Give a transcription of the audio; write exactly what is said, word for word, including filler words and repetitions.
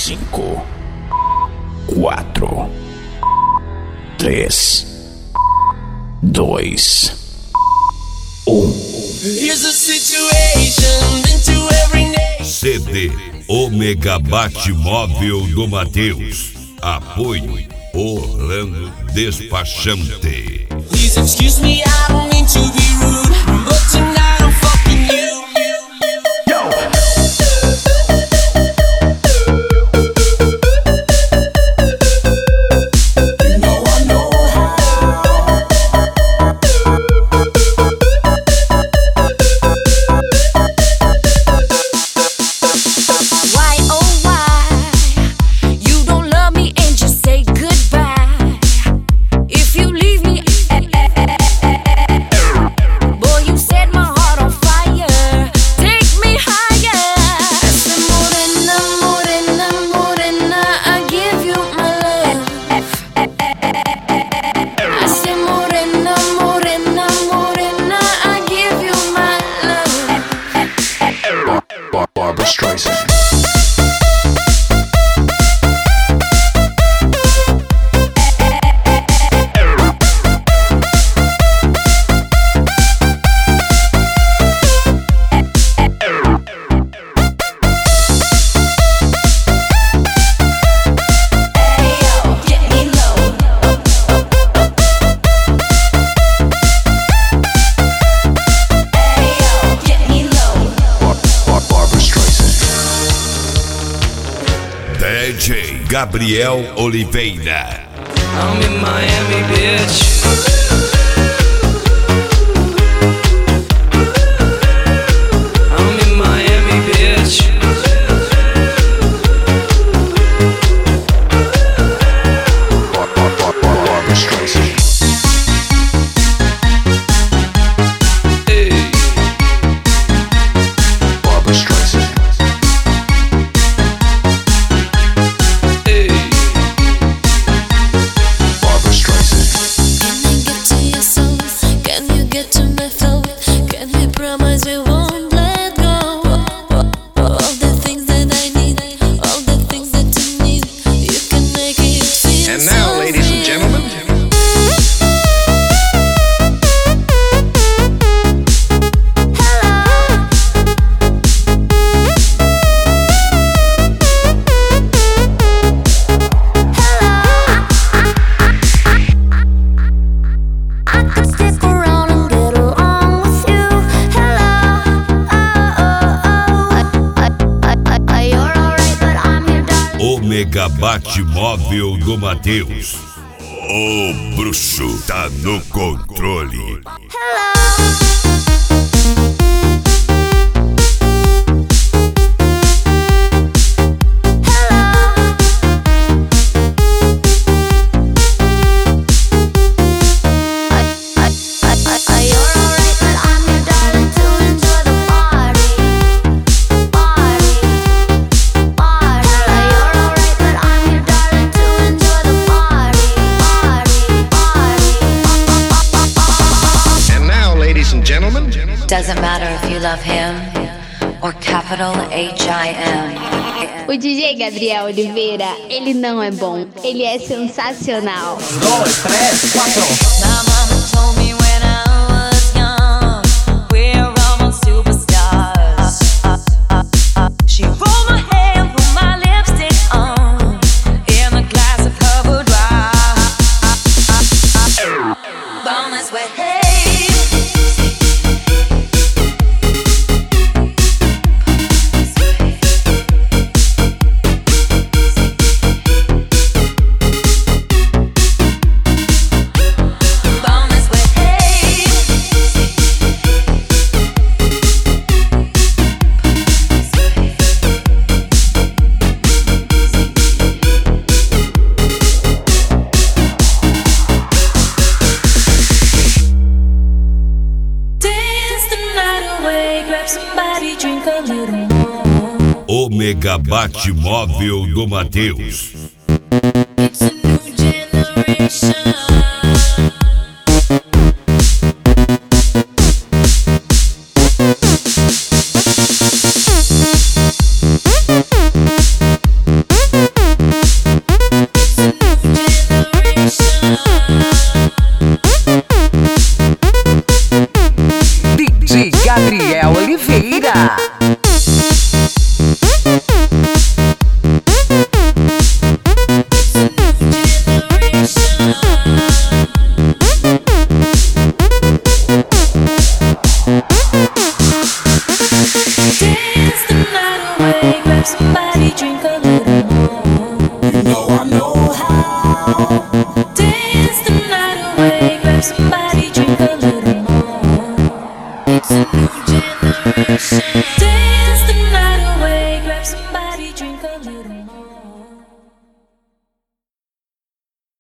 Cinco, quatro, três, dois, um. C D Ômega Batmóvel do Mateus. Apoio Orlando Despachante. Please excuse me, I don't mean to be rude, but tonight I'm fucking you. D J Gabriel Oliveira. I'm in Miami, bitch. I'm in Miami, bitch. Barbra Streisand. Hey. Barbra Streisand. Ômega Batmóvel do Mateus. O bruxo tá no controle. Doesn't matter if you love him or capital H I M. O D J Gabriel Oliveira, ele não é bom, ele é sensacional. Dois, três, quatro. My mama told me when I was young, we're almost superstars. She rolled my hair and put my lipstick on in a glass of her boudoir. Born this way, hey. Ômega Batmóvel do Mateus. It's a new generation. Dance the night away, grab somebody, drink a little more. You know I know how. Dance the night away, grab somebody, drink a little more.